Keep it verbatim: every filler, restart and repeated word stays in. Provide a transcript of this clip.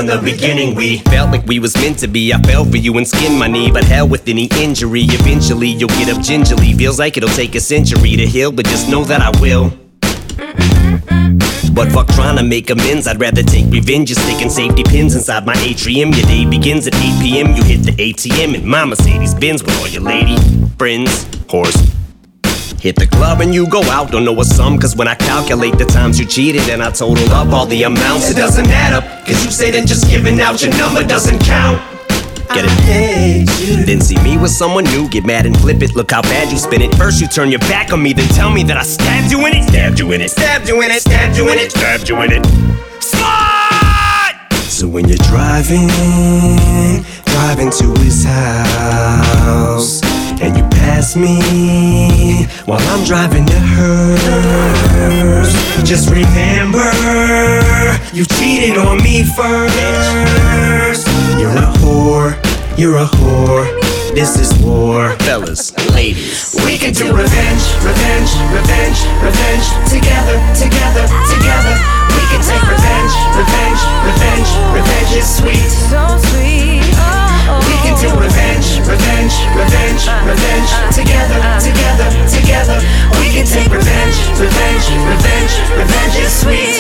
in the beginning. We felt like we was meant to be. I fell for you and skinned my knee, but hell with any injury, eventually you'll get up gingerly. Feels like it'll take a century to heal, but just know that I will. But fuck trying to make amends, I'd rather take revenge. Just sticking safety pins inside my atrium. Your day begins at eight p m You hit the A T M in my Mercedes Benz with all your lady friends. Horse. Hit the club and you go out, don't know a sum. Cause when I calculate the times you cheated and I total up all the amounts, it doesn't add up. Cause you say that just giving out your number doesn't count. Get it? Then see me with someone new, get mad and flip it. Look how bad you spin it. First you turn your back on me, then tell me that I stabbed you in it. Stabbed you in it. Stabbed you in it. Stabbed you in it. Stabbed you in it. Slut! So when you're driving, driving to his house, and you pass me while I'm driving to hers, just remember, you cheated on me first. You're a whore, you're a whore, this is war. Fellas, ladies, we can do revenge, revenge, revenge, revenge. Together, together, together. We can take revenge, revenge, revenge, revenge is sweet. So sweet. Oh, oh. We can do revenge, revenge, revenge, revenge. Together, together, together. We can take revenge, revenge, revenge, revenge is sweet.